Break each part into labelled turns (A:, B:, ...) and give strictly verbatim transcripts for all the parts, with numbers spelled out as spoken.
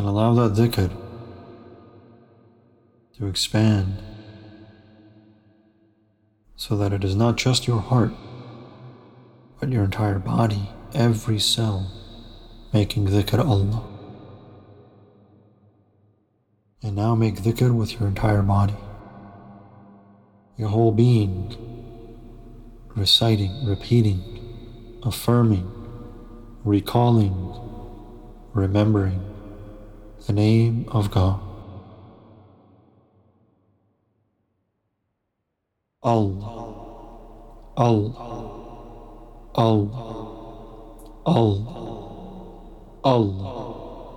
A: And allow that dhikr to expand so that it is not just your heart, but your entire body, every cell making dhikr Allah. And now make dhikr with your entire body, your whole being, reciting, repeating, affirming, recalling, remembering the name of God. Allah, Allah, Allah, Allah, Allah,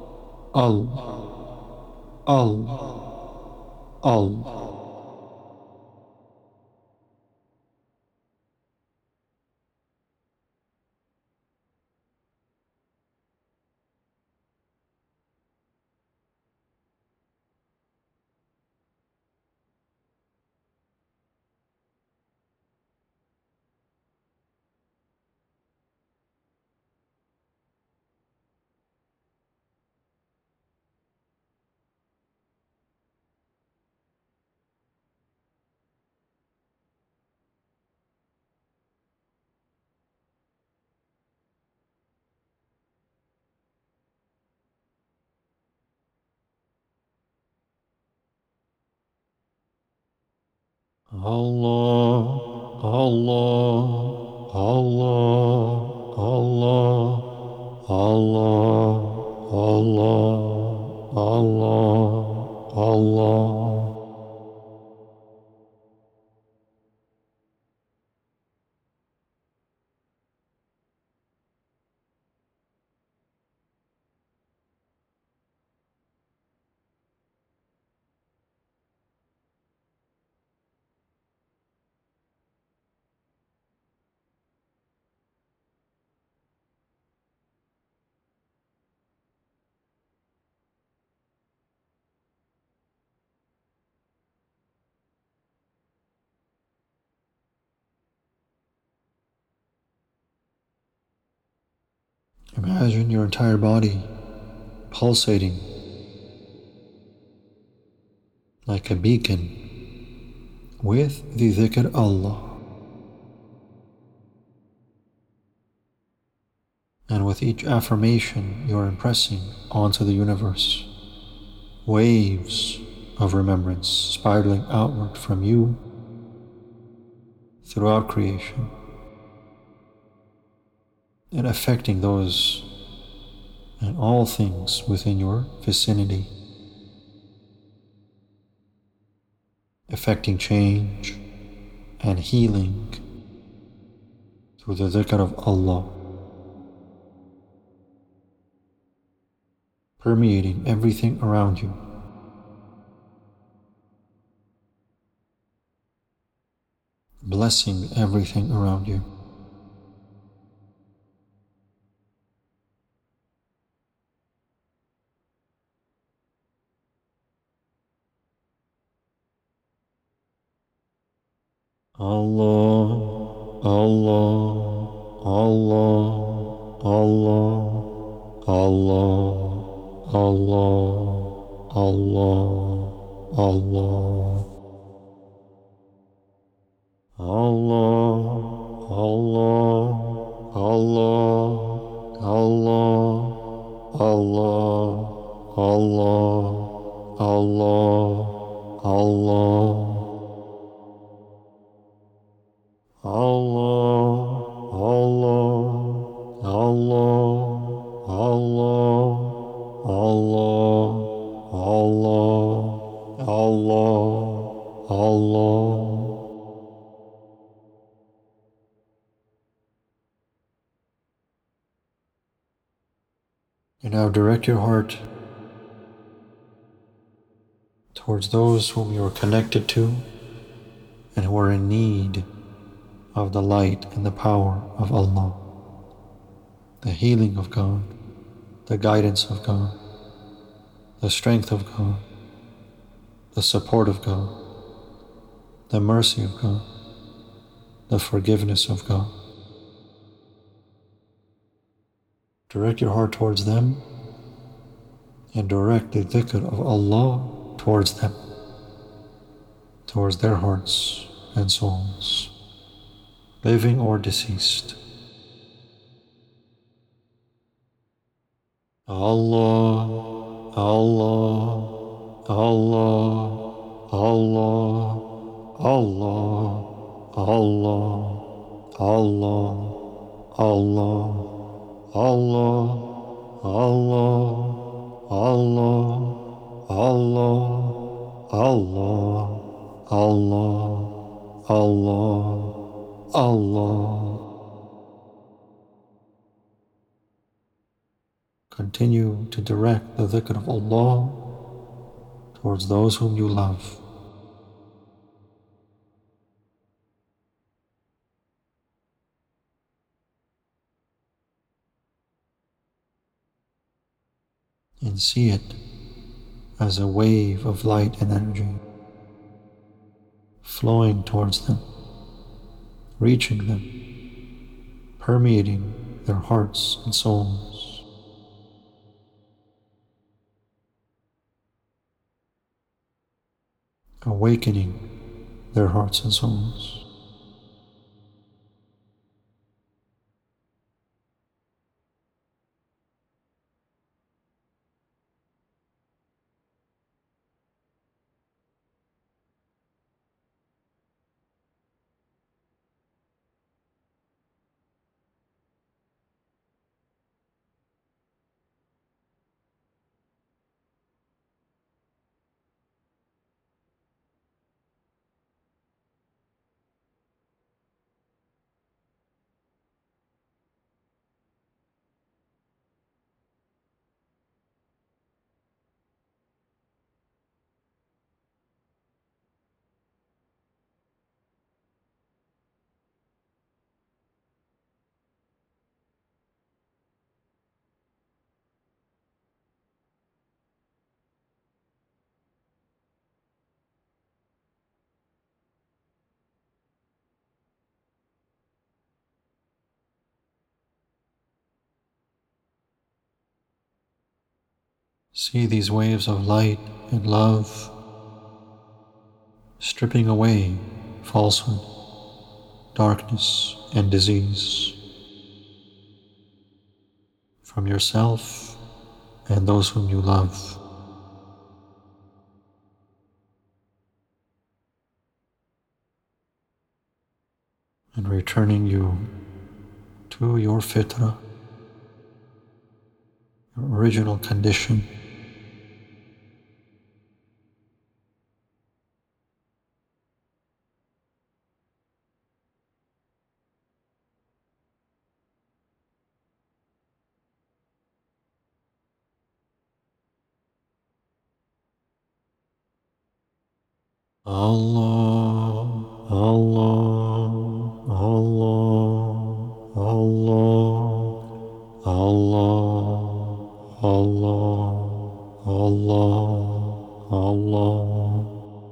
A: Allah, Allah, Allah. Allah, Allah, Allah, Allah, Allah, Allah, Allah, Allah. Imagine your entire body pulsating like a beacon with the dhikr Allah. And with each affirmation, you're impressing onto the universe waves of remembrance spiraling outward from you throughout creation and affecting those and all things within your vicinity, affecting change and healing through the dhikr of Allah, permeating everything around you. Blessing everything around you. Allah, Allah, Allah, Allah, Allah, Allah, Allah, Allah. Allah, Allah, Allah, Allah, Allah, Allah, Allah, Allah. Allah, Allah, Allah, Allah, Allah, Allah, Allah, Allah. And now direct your heart towards those whom you are connected to and who are in need of the light and the power of Allah, the healing of God, the guidance of God, the strength of God, the support of God, the mercy of God, the forgiveness of God. Direct your heart towards them and direct the dhikr of Allah towards them, towards their hearts and souls, living or deceased. Allah, Allah, Allah, Allah, Allah, Allah, Allah, Allah, Allah, Allah, Allah, Allah, Allah, Allah, Allah, Allah. Continue to direct the dhikr of Allah towards those whom you love. And see it as a wave of light and energy flowing towards them, reaching them, permeating their hearts and souls. Awakening their hearts and souls. See these waves of light and love stripping away falsehood, darkness, and disease from yourself and those whom you love. And returning you to your fitrah, your original condition. Allah, Allah, Allah, Allah, Allah, Allah, Allah, Allah.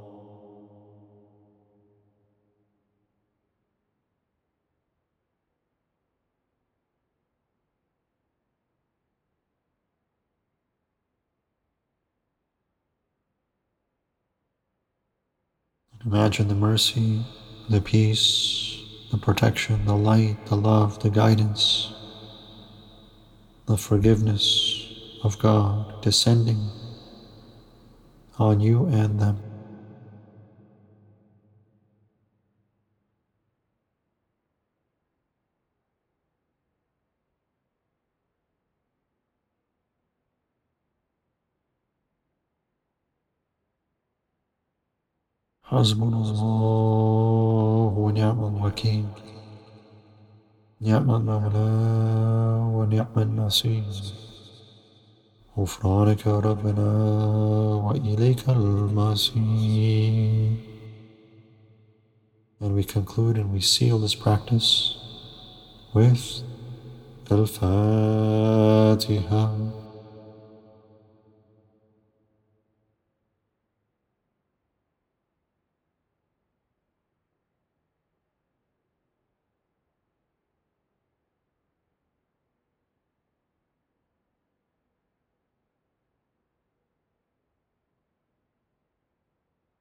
A: Imagine the mercy, the peace, the protection, the light, the love, the guidance, the forgiveness of God descending on you and them. حسبنا الله ونعم الوكيل نعم المولى ونعم النصير غفرانك ربنا وإليك المصير. And we conclude and we seal this practice with Al-Fatiha.